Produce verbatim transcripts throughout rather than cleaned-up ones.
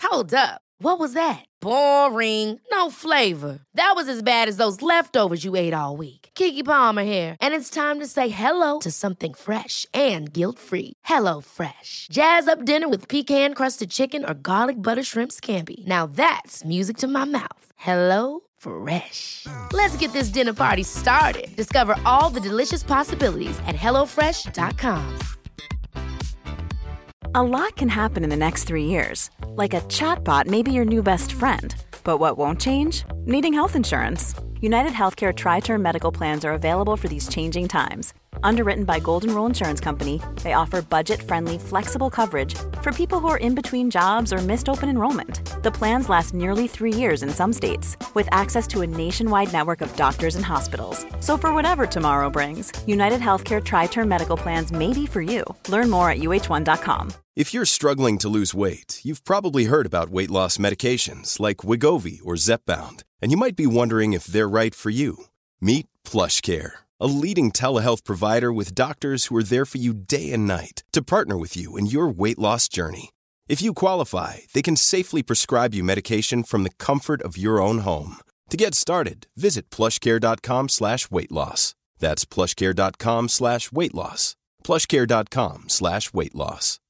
Hold up. What was that? Boring. No flavor. That was as bad as those leftovers you ate all week. Keke Palmer here, and it's time to say hello to something fresh and guilt-free. Hello Fresh. Jazz up dinner with pecan-crusted chicken or garlic butter shrimp scampi. Now that's music to my mouth. Hello Fresh. Let's get this dinner party started. Discover all the delicious possibilities at hello fresh dot com. A lot can happen in the next three years. Like a chatbot may be your new best friend. But what won't change? Needing health insurance. United Healthcare Tri-Term Medical Plans are available for these changing times. Underwritten by Golden Rule Insurance Company, they offer budget-friendly, flexible coverage for people who are in between jobs or missed open enrollment. The plans last nearly three years in some states, with access to a nationwide network of doctors and hospitals. So for whatever tomorrow brings, United Healthcare Tri-Term Medical Plans may be for you. Learn more at U H one dot com. If you're struggling to lose weight, you've probably heard about weight loss medications like Wegovy or Zepbound, and you might be wondering if they're right for you. Meet PlushCare, a leading telehealth provider with doctors who are there for you day and night to partner with you in your weight loss journey. If you qualify, they can safely prescribe you medication from the comfort of your own home. To get started, visit plushcare.com slash weight loss. That's plushcare.com slash weight loss. plushcare.com slash weight loss.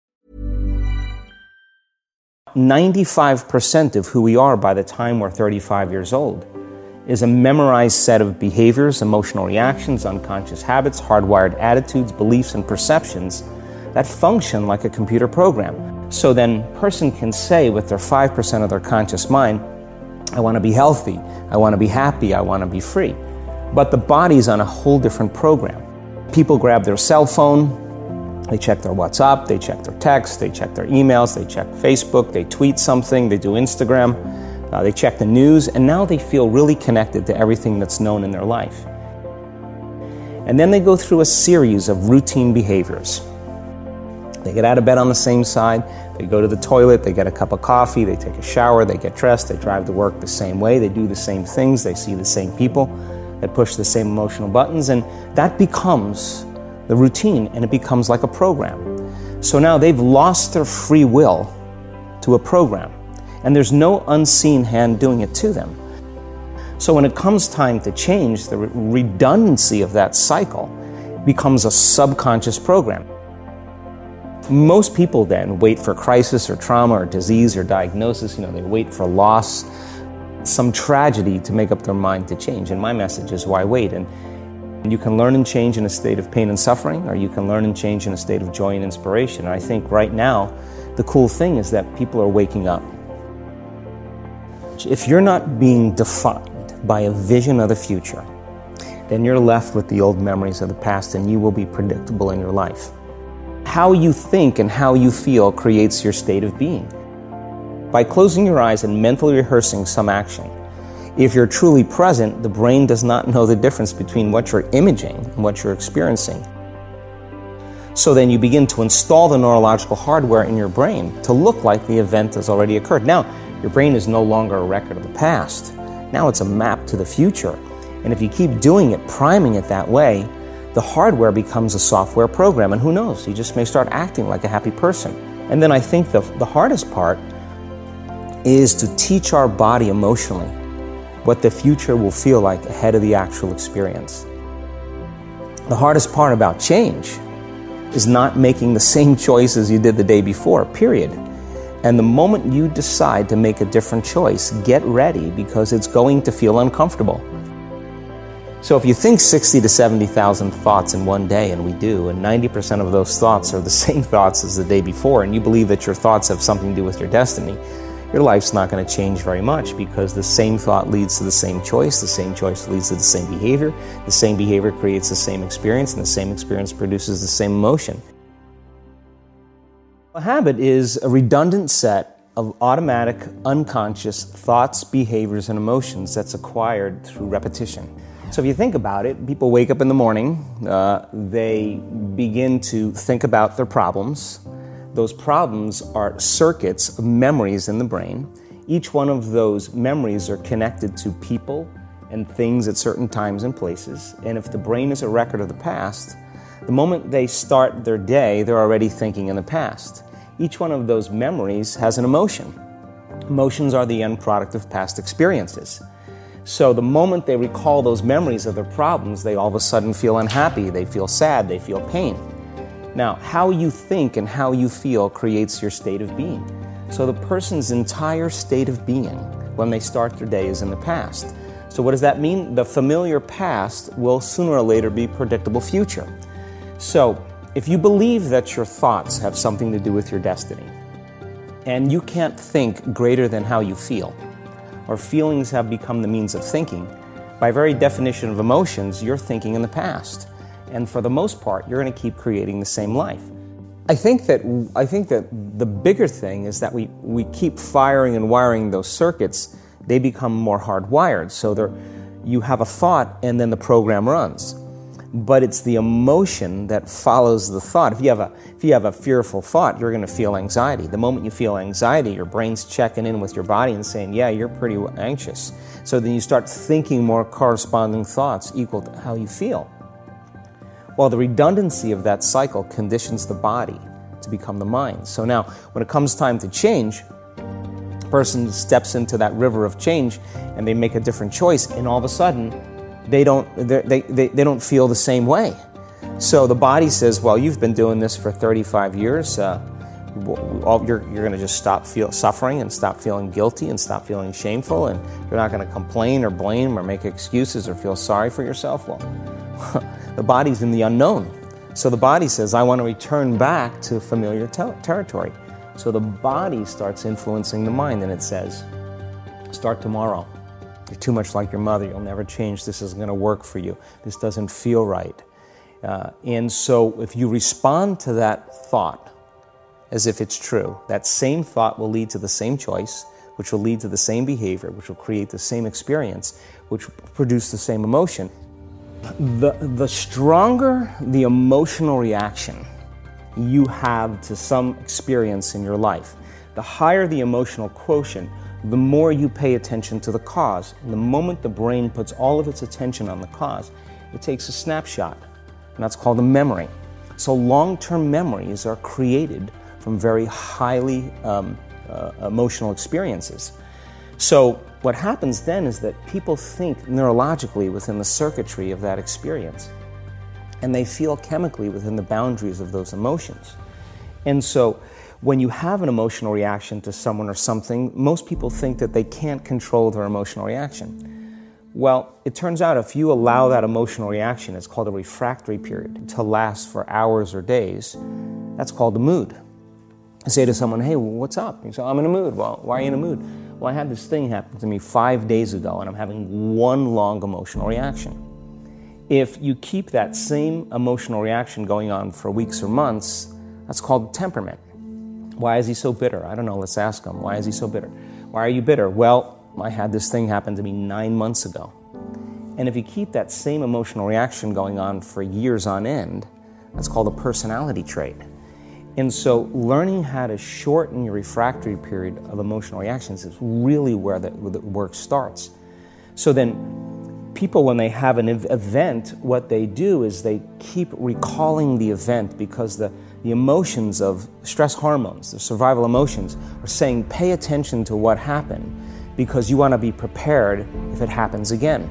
ninety-five percent of who we are by the time we're thirty-five years old is a memorized set of behaviors, emotional reactions, unconscious habits, hardwired attitudes, beliefs, and perceptions that function like a computer program. So then a person can say with their five percent of their conscious mind, I want to be healthy, I want to be happy, I want to be free. But the body's on a whole different program. People grab their cell phone, they check their WhatsApp, they check their text, they check their emails, they check Facebook, they tweet something, they do Instagram, uh, they check the news, and now they feel really connected to everything that's known in their life. And then they go through a series of routine behaviors. They get out of bed on the same side, they go to the toilet, they get a cup of coffee, they take a shower, they get dressed, they drive to work the same way, they do the same things, they see the same people, they push the same emotional buttons, and that becomes the routine, and it becomes like a program. So now they've lost their free will to a program, and there's no unseen hand doing it to them. So when it comes time to change, the re- redundancy of that cycle becomes a subconscious program. Most people then wait for crisis or trauma or disease or diagnosis. You know, they wait for loss, some tragedy to make up their mind to change. And my message is, why wait? And you can learn and change in a state of pain and suffering, or you can learn and change in a state of joy and inspiration. And I think right now, the cool thing is that people are waking up. If you're not being defined by a vision of the future, then you're left with the old memories of the past, and you will be predictable in your life. How you think and how you feel creates your state of being. By closing your eyes and mentally rehearsing some action, if you're truly present, the brain does not know the difference between what you're imaging and what you're experiencing. So then you begin to install the neurological hardware in your brain to look like the event has already occurred. Now, your brain is no longer a record of the past. Now it's a map to the future. And if you keep doing it, priming it that way, the hardware becomes a software program. And who knows, you just may start acting like a happy person. And then I think the, the hardest part is to teach our body emotionally what the future will feel like ahead of the actual experience. The hardest part about change is not making the same choices you did the day before, period. And the moment you decide to make a different choice, get ready, because it's going to feel uncomfortable. So if you think sixty to seventy thousand thoughts in one day, and we do, and ninety percent of those thoughts are the same thoughts as the day before, and you believe that your thoughts have something to do with your destiny, your life's not going to change very much, because the same thought leads to the same choice, the same choice leads to the same behavior, the same behavior creates the same experience, and the same experience produces the same emotion. A habit is a redundant set of automatic, unconscious thoughts, behaviors, and emotions that's acquired through repetition. So if you think about it, people wake up in the morning, uh, they begin to think about their problems. Those problems are circuits of memories in the brain. Each one of those memories are connected to people and things at certain times and places. And if the brain is a record of the past, the moment they start their day, they're already thinking in the past. Each one of those memories has an emotion. Emotions are the end product of past experiences. So the moment they recall those memories of their problems, they all of a sudden feel unhappy, they feel sad, they feel pain. Now, how you think and how you feel creates your state of being. So the person's entire state of being when they start their day is in the past. So what does that mean? The familiar past will sooner or later be predictable future. So if you believe that your thoughts have something to do with your destiny, and you can't think greater than how you feel, or feelings have become the means of thinking, by very definition of emotions, you're thinking in the past. And for the most part, you're going to keep creating the same life. I think that I think that the bigger thing is that we, we keep firing and wiring those circuits. They become more hardwired. So there, you have a thought and then the program runs. But it's the emotion that follows the thought. If you have a if you have a fearful thought, you're going to feel anxiety. The moment you feel anxiety, your brain's checking in with your body and saying, yeah, you're pretty anxious. So then you start thinking more corresponding thoughts equal to how you feel. Well, the redundancy of that cycle conditions the body to become the mind. So now, when it comes time to change, a person steps into that river of change and they make a different choice, and all of a sudden, they don't they, they, they don't feel the same way. So the body says, well, you've been doing this for thirty-five years. Uh, you're you're going to just stop feel suffering and stop feeling guilty and stop feeling shameful, and you're not going to complain or blame or make excuses or feel sorry for yourself. Well, the body's in the unknown. So the body says, I want to return back to familiar ter- territory. So the body starts influencing the mind, and it says, start tomorrow. You're too much like your mother. You'll never change. This isn't going to work for you. This doesn't feel right. Uh, and so if you respond to that thought as if it's true, that same thought will lead to the same choice, which will lead to the same behavior, which will create the same experience, which will produce the same emotion. The, the stronger the emotional reaction you have to some experience in your life, the higher the emotional quotient, the more you pay attention to the cause. And the moment the brain puts all of its attention on the cause, it takes a snapshot, and that's called a memory. So long-term memories are created from very highly um, uh, emotional experiences. So what happens then is that people think neurologically within the circuitry of that experience, and they feel chemically within the boundaries of those emotions. And so when you have an emotional reaction to someone or something, most people think that they can't control their emotional reaction. Well, it turns out if you allow that emotional reaction, it's called a refractory period, to last for hours or days, that's called a mood. I say to someone, hey, what's up? You say, I'm in a mood. Well, why are you in a mood? Well, I had this thing happen to me five days ago, and I'm having one long emotional reaction. If you keep that same emotional reaction going on for weeks or months, that's called temperament. Why is he so bitter? I don't know, let's ask him. Why is he so bitter? Why are you bitter? Well, I had this thing happen to me nine months ago. And if you keep that same emotional reaction going on for years on end, that's called a personality trait. And so learning how to shorten your refractory period of emotional reactions is really where the, where the work starts. So then people, when they have an event, what they do is they keep recalling the event because the The emotions of stress hormones, the survival emotions, are saying pay attention to what happened because you want to be prepared if it happens again.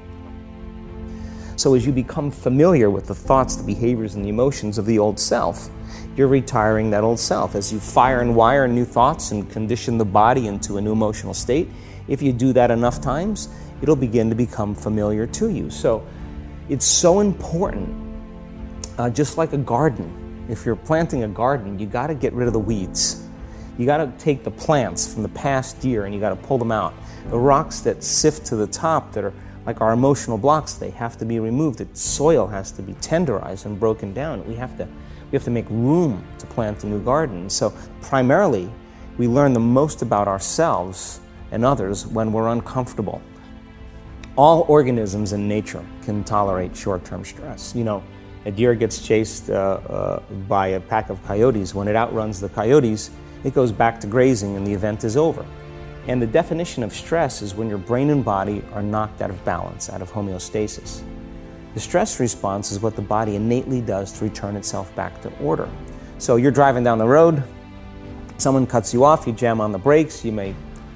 So as you become familiar with the thoughts, the behaviors, and the emotions of the old self, you're retiring that old self. As you fire and wire new thoughts and condition the body into a new emotional state, if you do that enough times, it'll begin to become familiar to you. So it's so important, uh, just like a garden. If you're planting a garden, you got to get rid of the weeds. You got to take the plants from the past year and you got to pull them out. The rocks that sift to the top that are like our emotional blocks, they have to be removed. The soil has to be tenderized and broken down. We have to we have to make room to plant a new garden. So primarily, we learn the most about ourselves and others when we're uncomfortable. All organisms in nature can tolerate short-term stress. You know, a deer gets chased uh, uh, by a pack of coyotes. When it outruns the coyotes, it goes back to grazing and the event is over. And the definition of stress is when your brain and body are knocked out of balance, out of homeostasis. The stress response is what the body innately does to return itself back to order. So you're driving down the road, someone cuts you off, you jam on the brakes, you may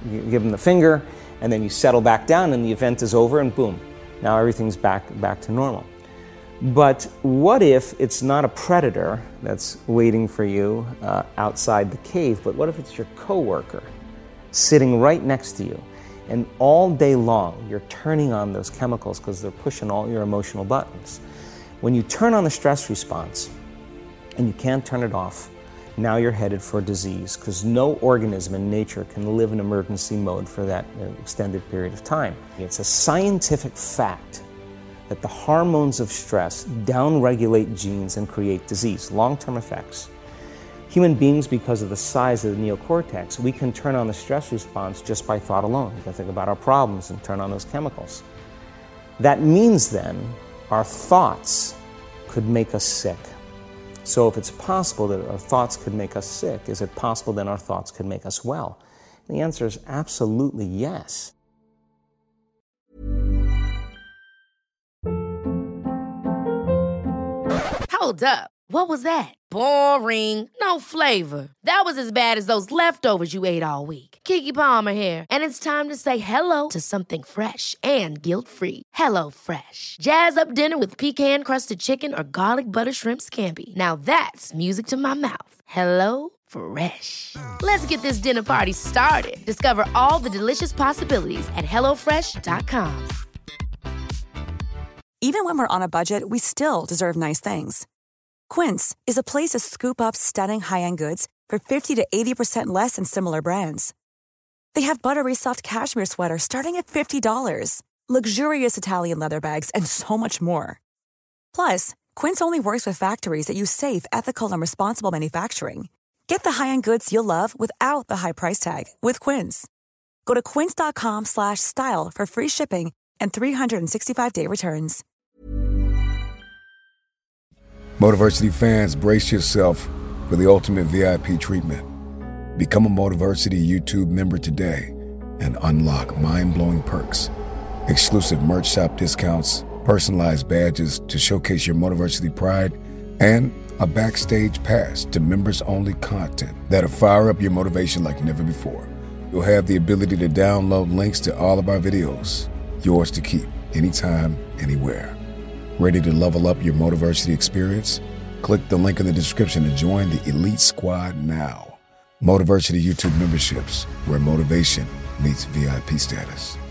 you give them the finger, and then you settle back down, and the event is over, and boom, now everything's back back to normal. But what if it's not a predator that's waiting for you uh, outside the cave, but what if it's your coworker sitting right next to you, and all day long you're turning on those chemicals because they're pushing all your emotional buttons. When you turn on the stress response and you can't turn it off, now you're headed for disease, because no organism in nature can live in emergency mode for that extended period of time. It's a scientific fact that the hormones of stress downregulate genes and create disease, long-term effects. Human beings, because of the size of the neocortex, we can turn on the stress response just by thought alone. We can think about our problems and turn on those chemicals. That means then our thoughts could make us sick. So if it's possible that our thoughts could make us sick, is it possible then our thoughts could make us well? And the answer is absolutely yes. Hold up. What was that? Boring. No flavor. That was as bad as those leftovers you ate all week. Keke Palmer here, and it's time to say hello to something fresh and guilt-free. Hello Fresh. Jazz up dinner with pecan-crusted chicken or garlic butter shrimp scampi. Now that's music to my mouth. Hello Fresh. Let's get this dinner party started. Discover all the delicious possibilities at hello fresh dot com. Even when we're on a budget, we still deserve nice things. Quince is a place to scoop up stunning high-end goods for fifty to eighty percent less than similar brands. They have buttery soft cashmere sweaters starting at fifty dollars, luxurious Italian leather bags, and so much more. Plus, Quince only works with factories that use safe, ethical, and responsible manufacturing. Get the high-end goods you'll love without the high price tag with Quince. Go to quince.com slash style for free shipping and three sixty-five day returns. Motiversity fans, brace yourself for the ultimate V I P treatment. Become a Motiversity YouTube member today and unlock mind-blowing perks, exclusive merch shop discounts, personalized badges to showcase your Motiversity pride, and a backstage pass to members-only content that'll fire up your motivation like never before. You'll have the ability to download links to all of our videos, yours to keep, anytime, anywhere. Ready to level up your Motiversity experience? Click the link in the description to join the Elite Squad now. Motiversity YouTube memberships, where motivation meets V I P status.